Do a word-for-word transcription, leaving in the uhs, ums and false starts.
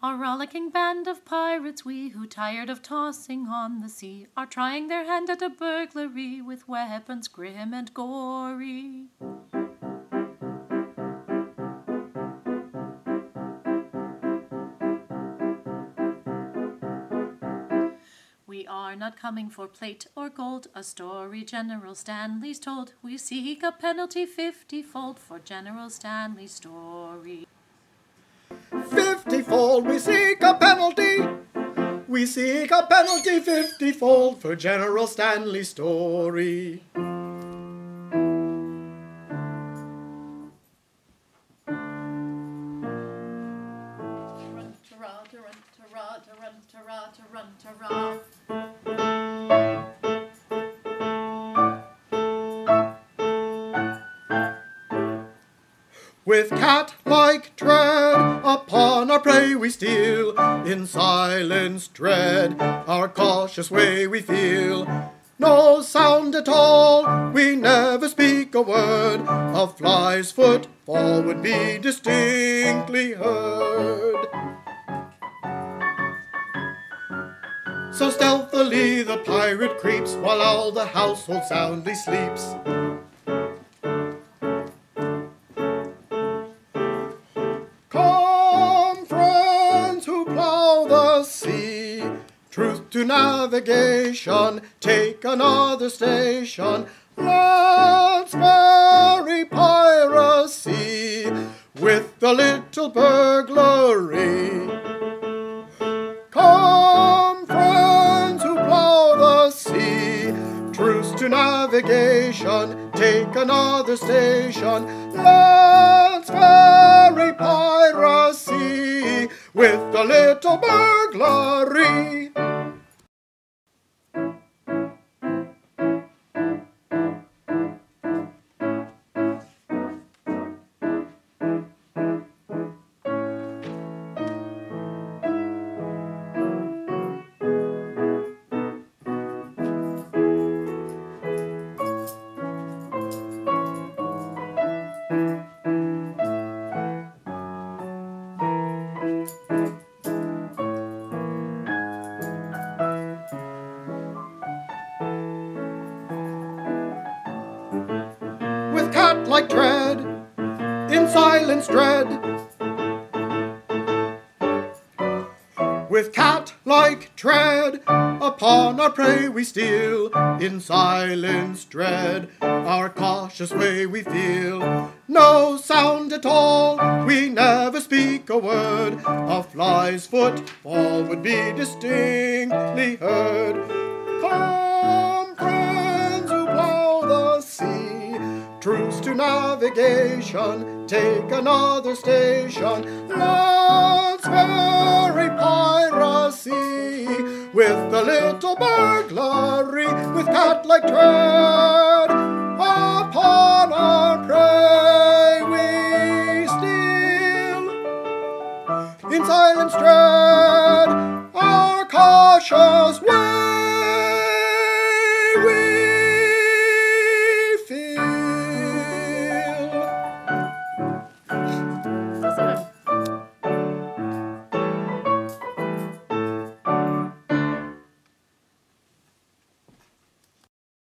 A rollicking band of pirates we, who, tired of tossing on the sea, are trying their hand at a burglary with weapons grim and gory. We are not coming for plate or gold, a story General Stanley's told. We seek a penalty fifty-fold for General Stanley's story. Fifty-fold, we seek a penalty. We seek a penalty fifty-fold for General Stanley's story. With cat-like tread upon our prey we steal, in silence dread our cautious way we feel. No sound at all, we never speak a word, a fly's footfall would be distinctly heard. So stealthily the pirate creeps, while all the household soundly sleeps. Come, friends who plough the sea, truth to navigation, take another station. Let's bury piracy with the little burglary. Come, friends who plough the sea, truce to navigation, take another station. Let's bury piracy with the little burglary. With cat-like tread, in silence dread. With cat-like tread, upon our prey we steal, in silence dread, our cautious way we feel. No sound at all, we never speak a word, a fly's footfall would be distinctly heard. Come, friends who plough the sea, truce to navigation, take another station. Let's bury piracy with the little burglary, with cat-like tread.